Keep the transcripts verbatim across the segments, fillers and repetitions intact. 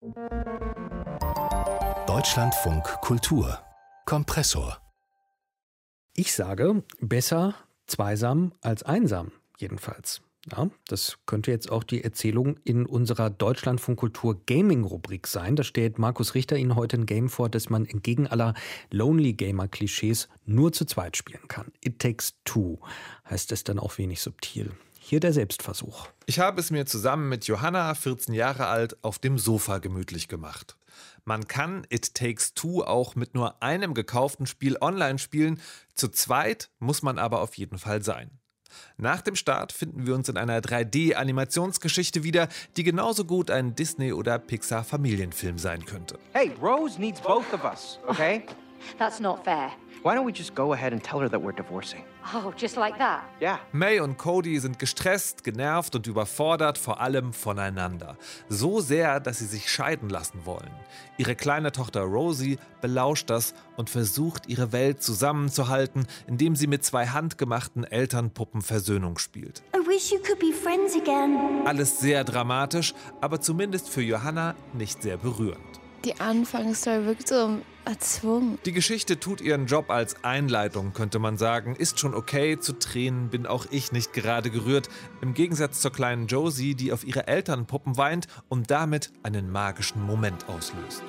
Deutschlandfunk Kultur Kompressor. Ich sage, besser zweisam als einsam, jedenfalls. Ja, das könnte jetzt auch die Erzählung in unserer Deutschlandfunk Kultur Gaming-Rubrik sein. Da stellt Markus Richter Ihnen heute ein Game vor, das man entgegen aller Lonely Gamer-Klischees nur zu zweit spielen kann. It Takes Two heißt es dann auch wenig subtil. Hier der Selbstversuch. Ich habe es mir zusammen mit Johanna, vierzehn Jahre alt, auf dem Sofa gemütlich gemacht. Man kann It Takes Two auch mit nur einem gekauften Spiel online spielen. Zu zweit muss man aber auf jeden Fall sein. Nach dem Start finden wir uns in einer drei D-Animationsgeschichte wieder, die genauso gut ein Disney- oder Pixar-Familienfilm sein könnte. Hey, Rose needs both of us, okay? That's not fair. Why don't we just go ahead and tell her that we're divorcing? Oh, just like that? Yeah. May und Cody sind gestresst, genervt und überfordert, vor allem voneinander. So sehr, dass sie sich scheiden lassen wollen. Ihre kleine Tochter Rosie belauscht das und versucht, ihre Welt zusammenzuhalten, indem sie mit zwei handgemachten Elternpuppen Versöhnung spielt. I wish you could be friends again. Alles sehr dramatisch, aber zumindest für Johanna nicht sehr berührend. Die Anfangsstory wirkt so erzwungen. Die Geschichte tut ihren Job als Einleitung, könnte man sagen. Ist schon okay, zu Tränen bin auch ich nicht gerade gerührt. Im Gegensatz zur kleinen Josie, die auf ihre Elternpuppen weint und damit einen magischen Moment auslöst.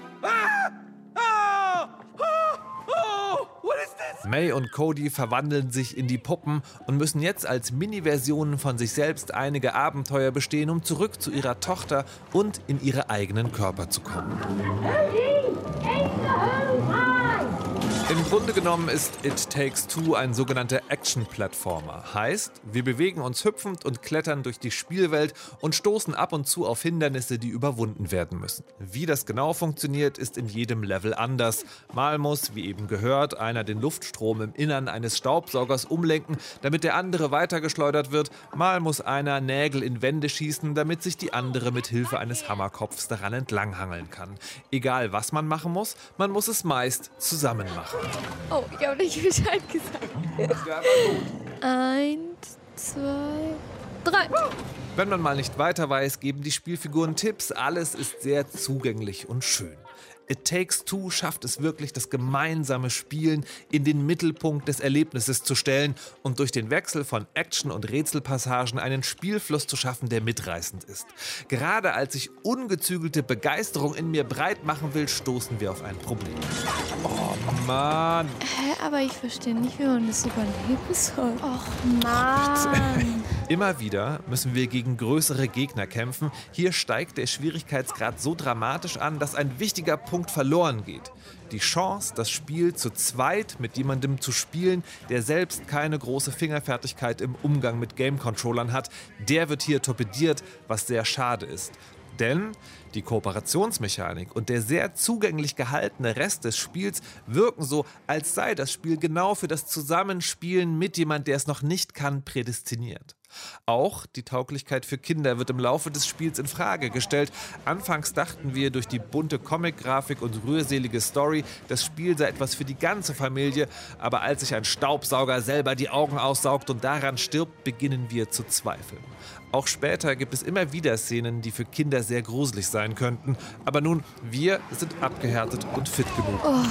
May und Cody verwandeln sich in die Puppen und müssen jetzt als Mini-Versionen von sich selbst einige Abenteuer bestehen, um zurück zu ihrer Tochter und in ihre eigenen Körper zu kommen. Im Grunde genommen ist It Takes Two ein sogenannter Action-Plattformer. Heißt, wir bewegen uns hüpfend und klettern durch die Spielwelt und stoßen ab und zu auf Hindernisse, die überwunden werden müssen. Wie das genau funktioniert, ist in jedem Level anders. Mal muss, wie eben gehört, einer den Luftstrom im Innern eines Staubsaugers umlenken, damit der andere weitergeschleudert wird. Mal muss einer Nägel in Wände schießen, damit sich die andere mit Hilfe eines Hammerkopfs daran entlanghangeln kann. Egal was man machen muss, man muss es meist zusammen machen. Oh, ich habe nicht Bescheid gesagt. Eins, zwei, drei. Wenn man mal nicht weiter weiß, geben die Spielfiguren Tipps. Alles ist sehr zugänglich und schön. It Takes Two schafft es wirklich, das gemeinsame Spielen in den Mittelpunkt des Erlebnisses zu stellen und durch den Wechsel von Action- und Rätselpassagen einen Spielfluss zu schaffen, der mitreißend ist. Gerade als ich ungezügelte Begeisterung in mir breit machen will, stoßen wir auf ein Problem. Oh Mann! Hä, aber ich verstehe nicht, wie man das überleben soll. Och Mann! Immer wieder müssen wir gegen größere Gegner kämpfen. Hier steigt der Schwierigkeitsgrad so dramatisch an, dass ein wichtiger Punkt verloren geht. Die Chance, das Spiel zu zweit mit jemandem zu spielen, der selbst keine große Fingerfertigkeit im Umgang mit Game-Controllern hat, der wird hier torpediert, was sehr schade ist. Denn die Kooperationsmechanik und der sehr zugänglich gehaltene Rest des Spiels wirken so, als sei das Spiel genau für das Zusammenspielen mit jemand, der es noch nicht kann, prädestiniert. Auch die Tauglichkeit für Kinder wird im Laufe des Spiels in Frage gestellt. Anfangs dachten wir, durch die bunte Comic-Grafik und rührselige Story, das Spiel sei etwas für die ganze Familie. Aber als sich ein Staubsauger selber die Augen aussaugt und daran stirbt, beginnen wir zu zweifeln. Auch später gibt es immer wieder Szenen, die für Kinder sehr gruselig sein könnten. Aber nun, wir sind abgehärtet und fit genug. Oh,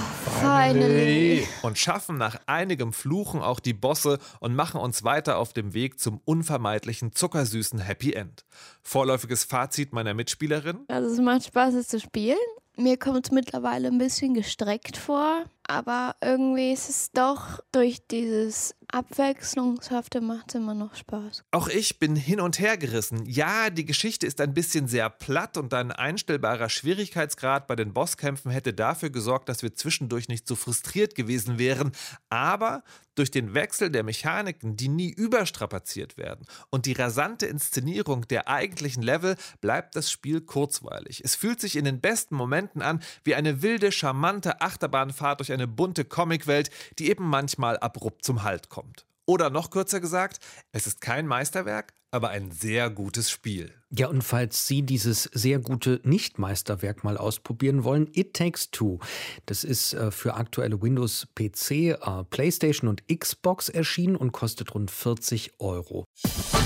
finally. Und schaffen nach einigem Fluchen auch die Bosse und machen uns weiter auf dem Weg zum unvermeidlichen, zuckersüßen Happy End. Vorläufiges Fazit meiner Mitspielerin? Also es macht Spaß, es zu spielen. Mir kommt es mittlerweile ein bisschen gestreckt vor, aber irgendwie ist es doch durch dieses Abwechslungshafte macht es immer noch Spaß. Auch ich bin hin und her gerissen. Ja, die Geschichte ist ein bisschen sehr platt und ein einstellbarer Schwierigkeitsgrad bei den Bosskämpfen hätte dafür gesorgt, dass wir zwischendurch nicht so frustriert gewesen wären. Aber durch den Wechsel der Mechaniken, die nie überstrapaziert werden, und die rasante Inszenierung der eigentlichen Level bleibt das Spiel kurzweilig. Es fühlt sich in den besten Momenten an wie eine wilde, charmante Achterbahnfahrt durch eine bunte Comicwelt, die eben manchmal abrupt zum Halt kommt. Oder noch kürzer gesagt, es ist kein Meisterwerk, aber ein sehr gutes Spiel. Ja, und falls Sie dieses sehr gute Nicht-Meisterwerk mal ausprobieren wollen, It Takes Two. Das ist äh, für aktuelle Windows-P C, äh, PlayStation und Xbox erschienen und kostet rund vierzig Euro.